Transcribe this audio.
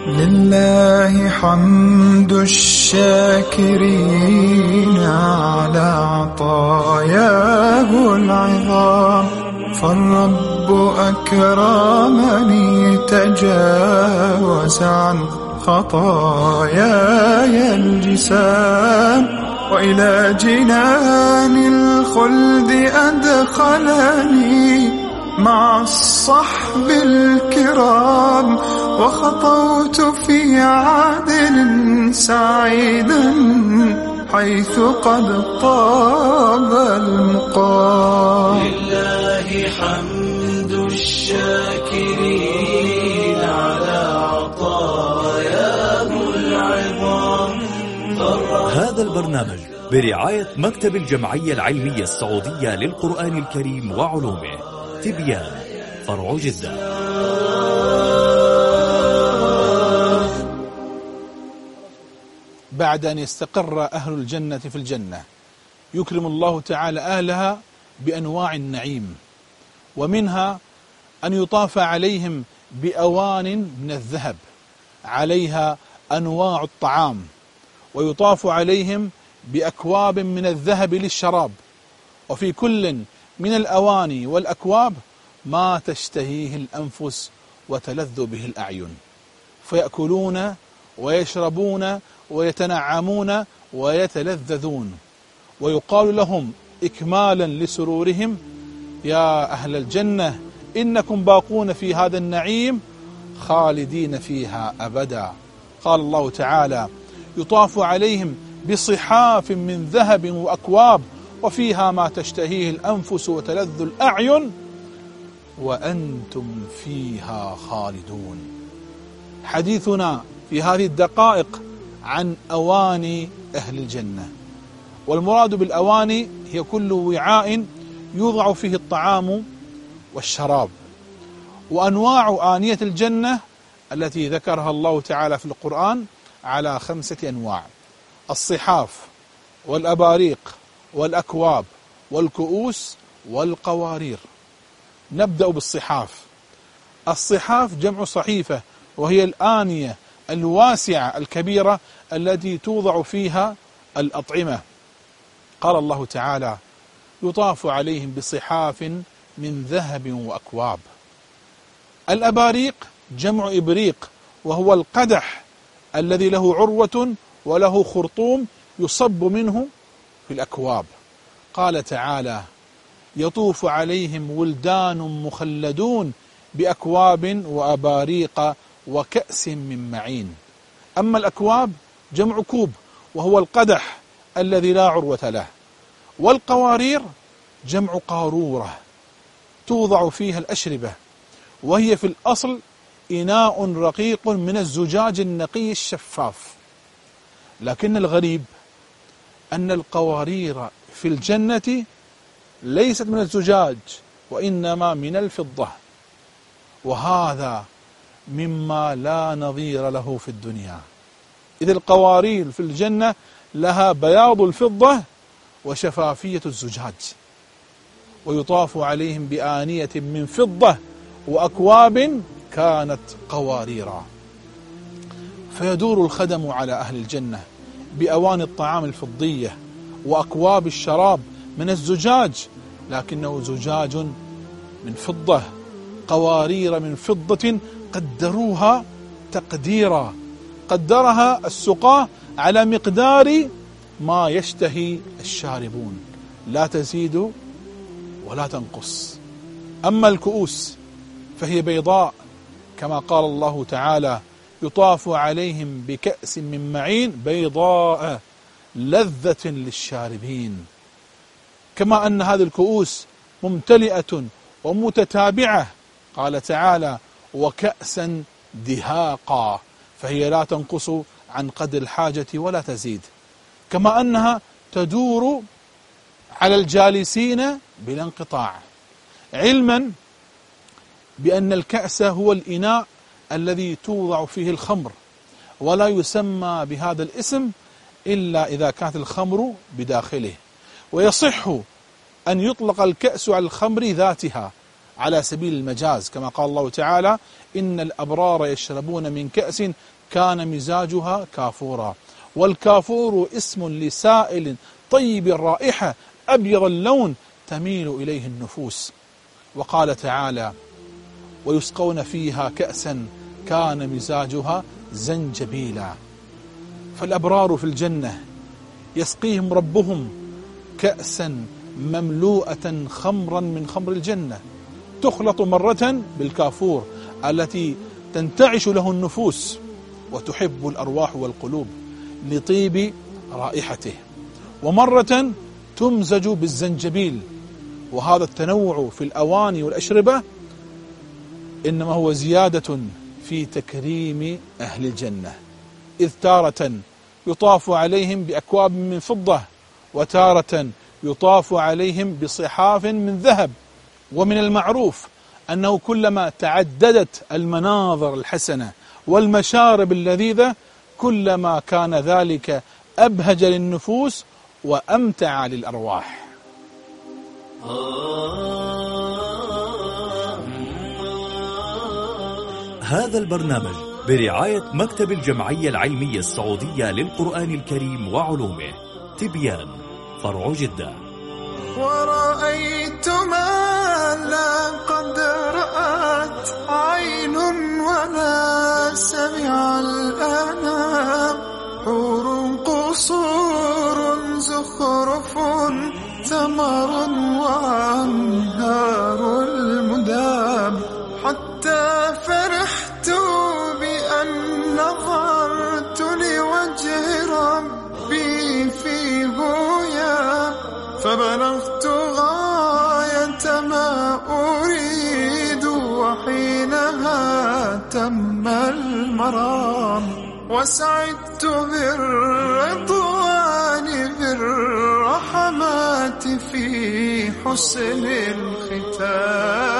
لله حمد الشاكرين على عطاياه العظام، فالرب أكرمني تجاوز عن خطاياي الجسام، وإلى جنان الخلد أدخلني مع الصحب الكرام، وخطوت في عدن سعيدا حيث قد طاب المقام. لله حمد الشاكرين على عطاياه العظام. هذا البرنامج برعاية مكتب الجمعية العلمية السعودية للقرآن الكريم وعلومه، تبيان، فرع جدة. بعد أن يستقر أهل الجنة في الجنة يكرم الله تعالى أهلها بأنواع النعيم، ومنها أن يطاف عليهم بأوان من الذهب عليها أنواع الطعام، ويطاف عليهم بأكواب من الذهب للشراب، وفي كل من الأواني والأكواب ما تشتهيه الأنفس وتلذ به الأعين، فيأكلون ويشربون ويتنعمون ويتلذذون، ويقال لهم إكمالا لسرورهم: يا أهل الجنة إنكم باقون في هذا النعيم خالدين فيها أبدا. قال الله تعالى: يطاف عليهم بصحاف من ذهب وأكواب وفيها ما تشتهيه الأنفس وتلذ الأعين وأنتم فيها خالدون. حديثنا في هذه الدقائق عن أواني أهل الجنة، والمراد بالأواني هي كل وعاء يوضع فيه الطعام والشراب. وأنواع آنية الجنة التي ذكرها الله تعالى في القرآن على 5 أنواع: الصحاف والأباريق والأكواب والكؤوس والقوارير. نبدأ بالصحاف. الصحاف جمع صحيفة، وهي الآنية الواسعة الكبيرة التي توضع فيها الأطعمة. قال الله تعالى: يطاف عليهم بصحاف من ذهب وأكواب. الأباريق جمع إبريق، وهو القدح الذي له عروة وله خرطوم يصب منه في الأكواب. قال تعالى: يطوف عليهم ولدان مخلدون بأكواب وأباريق وكأس من معين. أما الأكواب جمع كوب، وهو القدح الذي لا عروة له. والقوارير جمع قارورة توضع فيها الأشربة، وهي في الأصل إناء رقيق من الزجاج النقي الشفاف. لكن الغريب أن القوارير في الجنة ليست من الزجاج، وإنما من الفضة، وهذا مما لا نظير له في الدنيا. إذ القوارير في الجنة لها بياض الفضة وشفافية الزجاج. ويطاف عليهم بآنية من فضة وأكواب كانت قواريرا. فيدور الخدم على أهل الجنة بأواني الطعام الفضية وأكواب الشراب من الزجاج، لكنه زجاج من فضة، قوارير من فضة قدروها تقديرا، قدرها السقاة على مقدار ما يشتهي الشاربون، لا تزيد ولا تنقص. أما الكؤوس فهي بيضاء، كما قال الله تعالى: يطاف عليهم بكأس من معين بيضاء لذة للشاربين. كما أن هذه الكؤوس ممتلئة ومتتابعة، قال تعالى: وكأسا دهاقا، فهي لا تنقص عن قدر الحاجة ولا تزيد. كما أنها تدور على الجالسين بلا انقطاع، علما بأن الكأس هو الإناء الذي توضع فيه الخمر، ولا يسمى بهذا الاسم إلا إذا كانت الخمر بداخله. ويصح أن يطلق الكأس على الخمر ذاتها، على سبيل المجاز، كما قال الله تعالى: إن الأبرار يشربون من كأس كان مزاجها كافورا. والكافور اسم لسائل طيب الرائحة أبيض اللون تميل إليه النفوس. وقال تعالى: ويسقون فيها كأسا كان مزاجها زنجبيلا. فالأبرار في الجنة يسقيهم ربهم كأسا مملوءة خمرا من خمر الجنة، تخلط مرة بالكافور التي تنتعش له النفوس وتحب الأرواح والقلوب لطيب رائحته، ومرة تمزج بالزنجبيل. وهذا التنوع في الأواني والأشربة إنما هو زيادة في تكريم أهل الجنة، إذ تارة يطاف عليهم بأكواب من فضة، وتارة يطاف عليهم بصحاف من ذهب. ومن المعروف أنه كلما تعددت المناظر الحسنة والمشارب اللذيذة كلما كان ذلك أبهج للنفوس وأمتع للأرواح. هذا البرنامج برعاية مكتب الجمعية العلمية السعودية للقرآن الكريم وعلومه، تبيان، فرع جدة. ورأيت ما لا قد رأت عين ولا سمع الأنام، حور قصور زخرف ثمر وأنهار المدام، حتى فرحت بأن نظرت لوجه ربي في بويا، فبلغت غاية ما أريد وحينها تم المرام، وسعدت بالرضوان بالرحمات في حسن الختام.